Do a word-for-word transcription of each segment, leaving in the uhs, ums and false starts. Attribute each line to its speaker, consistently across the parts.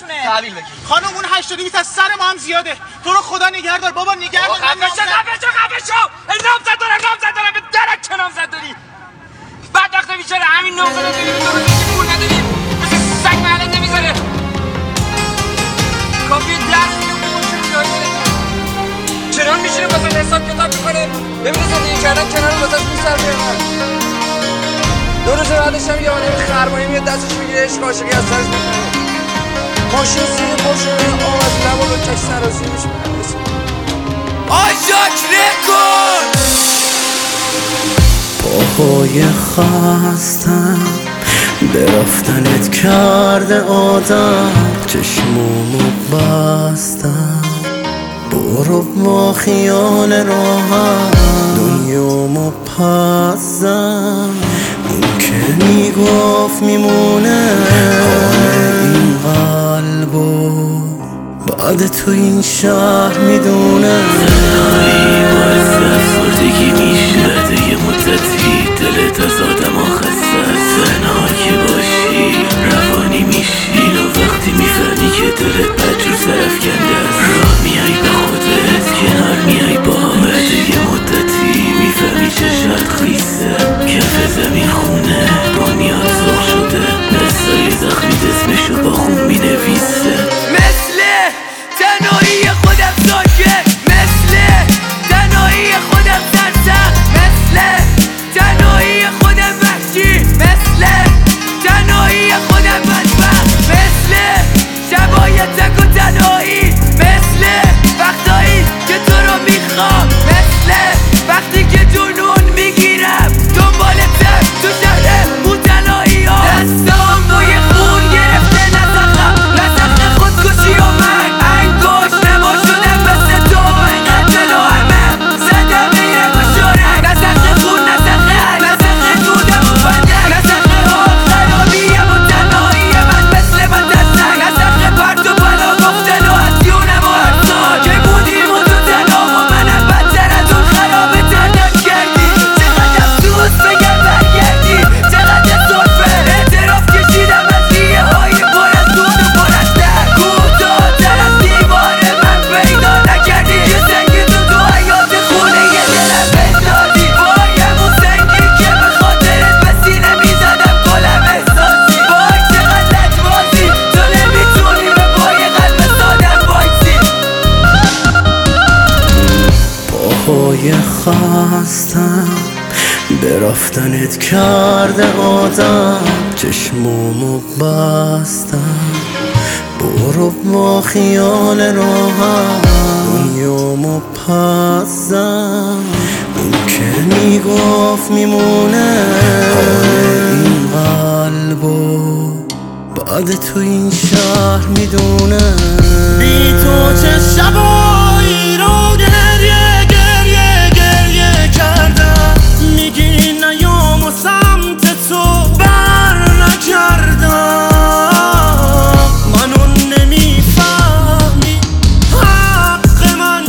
Speaker 1: نمیتونه
Speaker 2: تحویل بگیر.
Speaker 1: خانم اون هشتاد و بیست از سر ما هم زیاده. تو رو خدا نگهدار بابا، نگهدار.
Speaker 2: خفه شو خفه شو خفه شو. نامزد دارم نامزد دارم به درک چه نامزد داری؟ بعد وقت بیچاره همین نامزد داری تو رو هیچ پول نداری. مثل سگ معلم نمیذاره. کافی درس میگه خوشون میاد. چرا میشینه واسه حساب کتاب میکنه؟ ببینید زندگی کردن کنار واسه میصرفه من. دو روز بعدش هم یه آدم خرمایی میاد دستش میگیره عشق عاشقی از سرش میکنه. ماشین سیر پرشه آواز لب و کش سرازی میشه. آجاک رکن
Speaker 3: پاهای خستم به رفتنت کرده آدم، چشمامو بستم برو با خیال راحت دنیامو پسم. اون که میگفت میمونه این قلبو بعد تو این شهر میدونه.
Speaker 4: تنهایی باعث افسردگی میشه ده یه مدتی دلت از آدم ها خسته است. تنهایی باشی روانی میشی و وقتی میفهمی که دلت بدجور سرفکنده است راه میای به خودت کنار میای با بعد یه مدتی میفهمی چشات خیسه کف زمین خونه بنیاد سرخ شده دستای زخمی اسمشو با خون مینویسه.
Speaker 5: مثل تنهایی خودم ساکت، مثل تنهایی خودم سرسخت، مثل تنهایی خودم وحشی، مثل تنهایی خودم بدبخت، مثل شبای تک و تنهایی، مثل وقتایی که تو رو میخوام، مثل وقتی که جنون میگیرم دنبالتم تو شهر متنایی ها. دستام بوی خون گرفته نسخم نسخ خودکشی و من انگوش نما شدم مثل تو اینقدر جلو همه زدم به یه بشارک نسخ خون نسخ نسخ دودم و بندک نسخ حال خرابیم و تنهایی من مثل من دستک نسخ پرد و بالا گفتن و هزیونم و هر سال که بودیم و تو تنها و منم بدتر از اون خرابه تردم کردی. چقدر افسوس بگم برگردی، چقدر صرفه اعتراف کشیدم از ریه های پر از دود و پر از در کوتاه‌تر از دیوار من پیدا نکردی. یه سنگ تو تو حیات خونه یه دلم بندازی بایم اون سنگی که به خاطرت به سینه میزدم گلم احساسی. وای چقدر لجبازی تو نمیتونی به پای قلب سادم وایسی.
Speaker 3: پاهای خستم به رفتنت کرده آدم، چشمامو بستم برو با خیال راحت دنیامو پسم. اون که میگفت میمونه این قلبو بعد تو این شهر میدونه. بی تو چه شبایی رو گریه گریه گریه کردم، میگی نیام و سمت تو بر نکردم. منو نمیفهمی حق من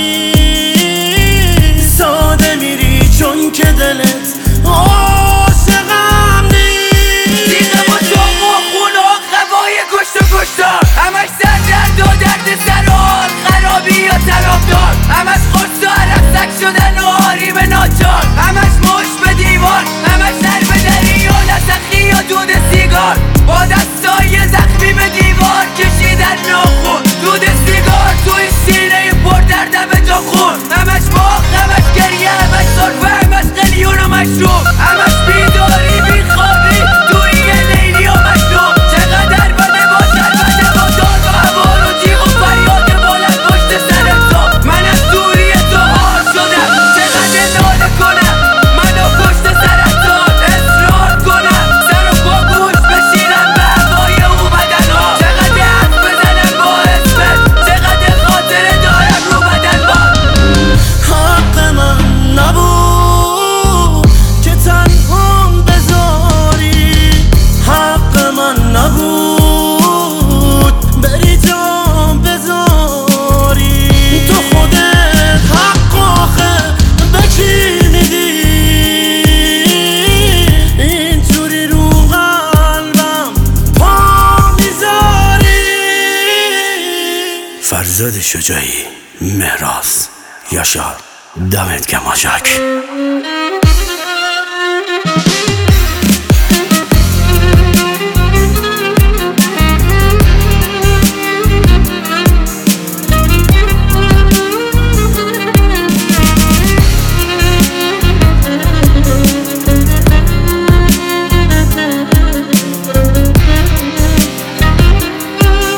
Speaker 3: نیست، ساده میری چون که دلت عاشقم نیست.
Speaker 5: دیگه با تو خون و خوای کشت و کشتار همش سر درد و درد سر و حال خرابی یا طرفدار همش خرس و عرق سک شدن و حریم ناچار همش مش به دیوار همش سر به دری و نسخی یا دود سیگار با دستای زخمی به دیوار کشیدن ناخون دود سیگار توی سینه پر دردم به جا خون همش باخ همش گریه همش صرفه همش قلیون و مشروب همش بیداری بیخوابی توی یه لیلی و مشروب. چقدر بده باشد بده با داد و هوار و جیغ و فریاد بلند پشت سر تو من از دوری تو حال شدم. چقدر ناله کنم منو پشت سرطان اصرار کنم سر و پا گوش بشینم به هوای او بدن ها. چقدر حرف بزنم با اسمت چقدر خاطره دارم رو بدن با
Speaker 3: حق من نبود که تنهام بذاری بهزاد شجاعی، مهراز، یاشار، دمت گرم آجاک.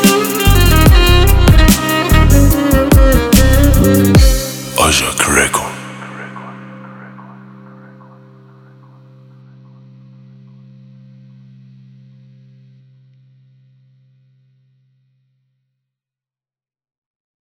Speaker 6: Ajak Records.